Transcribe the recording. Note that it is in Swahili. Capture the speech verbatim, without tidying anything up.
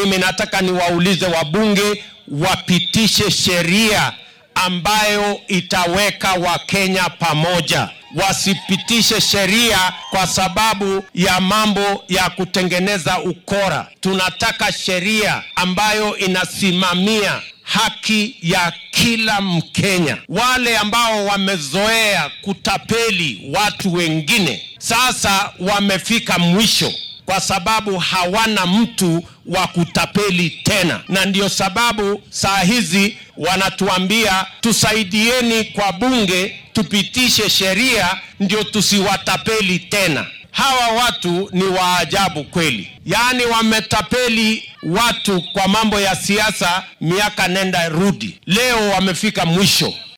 Mimi nataka niwaulize wabunge wapitishe sheria ambayo itaweka Wakenya pamoja. Wasipitishe sheria kwa sababu ya mambo ya kutengeneza ukora. Tunataka sheria ambayo inasimamia haki ya kila Mkenya. Wale ambao wamezoea kutapeli watu wengine sasa wamefika mwisho, kwa sababu hawana mtu wa kutapeli tena. Na ndio sababu saa hizi wanatuambia tusaidieni kwa bunge tupitishe sheria ndio tusiwatapeli tena. Hawa watu ni waajabu kweli. Yaani wametapeli watu kwa mambo ya siasa miaka nenda rudi. Leo wamefika mwisho.